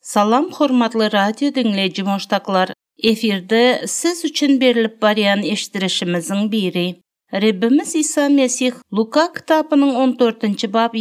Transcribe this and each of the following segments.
Salam hormatly radio dinleyici moştaklar. Efirde siz üçün berilip baryan eştirişimizin biri. Rabbimiz İsa Mesih Luka kitabının 14. bab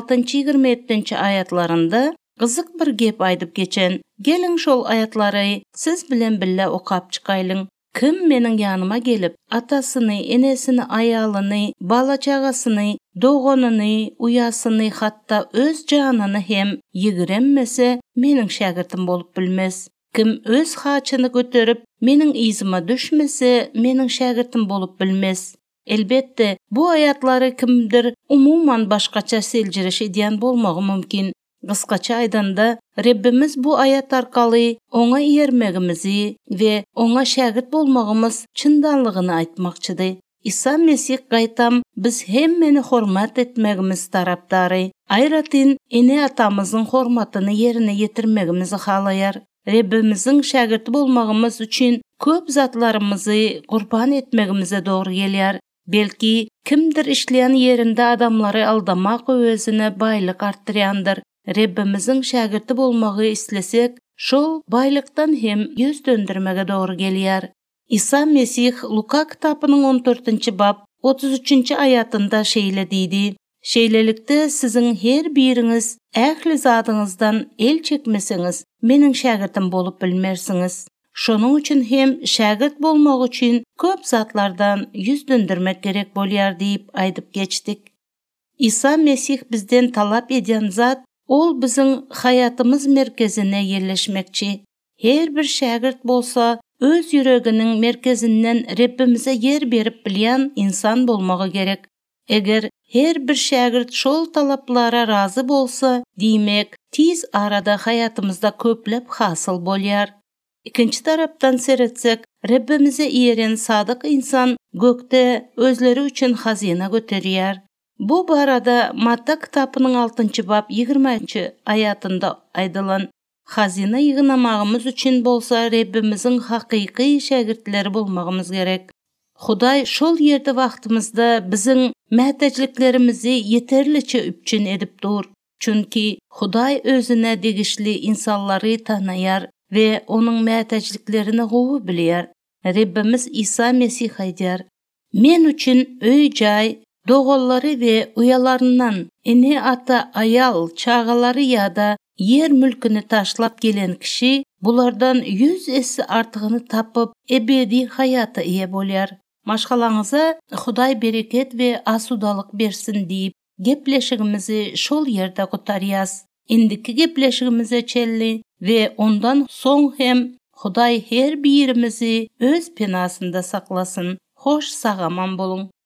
26-27 ayatlarında kızık bir gep aydıp geçen. Gelin şol ayatları siz bilen bille okap çıkaylın. Kim menin yanıma gelip atasını, enesini, ayalını, bala-çağasını, doğanını, uyasını, hatta öz canını hem yigiremmese menin şagirtim bolup bilmez. Kim öz haçını götürüp menin izime düşmese menin şagirtim bolup bilmez. Elbette bu ayatları kimdir umuman başkaça seljiriş ediyen bolmağı mümkün. Kıskaça aydanda Rabbimiz bu ayat arkalı ona yermegimizi ve ona şagird bolmağımız çındanlığını aytmakçıdı. İsa Mesih gaytam biz hemmeni hormat etmegimiz taraptary. Ayratin ene atamızın hormatını yerine getirmegimizi halayar. Rabbimizin şagirdi bolmağımız üçün köp zatlarımızı qurban etmegimize doğru gelýär. Belki kimdir işleyen yerinde adamları aldamak özüne baylık arttıryandır. Rabbimizin şagirdi bolmağı islesek, şol baylıktan hem yüz döndürmege doğru gelýär. İsa Mesih Luka kitabının 14. bab 33. ayatında şeýle diýdi. Şeýlelikde sizin her biriniz ähli zadыңızdan el çekmeseňiz, meniň şagirdim bolup bilmersiňiz. Şonuň üçin hem şagird bolmak üçin köp zatlardan yüz döndürmek gerek bolýar diýip aýdyp geçdik. İsa Mesih bizden talap edýän zat, ol bizim hayatımız merkezine yerleşmekçi. Her bir şagird bolsa, öz yüreginin merkezinden Rabbimize yer berip bilýän insan bolmagy gerek. Eger her bir şagird şol talaplara razı bolsa, diýmek tiz arada hayatımızda köplep hasyl bolýar. İkinci tarapdan seretsek, Rabbimize eren sadık insan gökte özleri üçün hazina göterýär. Bu barada Matta kitabının 6. bab 20. ayatında aydylan hazina yığınamağımız üçün bolsa Rabbimizin haqiqi şagirdleri bolmağımız gerek. Huday şol yerde vaqtımızda bizim mähtäçliklerimizi yeterliçe üpçün edip dur. Çünki Huday özüne degişli insanları tanıyar ve onun mähtäçliklerini gowy bilýär. Rabbimiz İsa Mesih aýdýar: "Men üçün öý jay, doğalları ve uyalarından ene ata ayal çağaları ya da yer mülkünü taşlap gelen kişi bulardan 100 esi artığını tapıp ebedi hayata iye bolýar. Maşgalaňyza Huday bereket ve asudalyk bersin diýip gepleşigimizi şol yerde gutarýas. Indiki gepleşigimize çelli ve ondan soň hem Huday her birimizi öz penasında saklasın. Hoş sagaman bolun."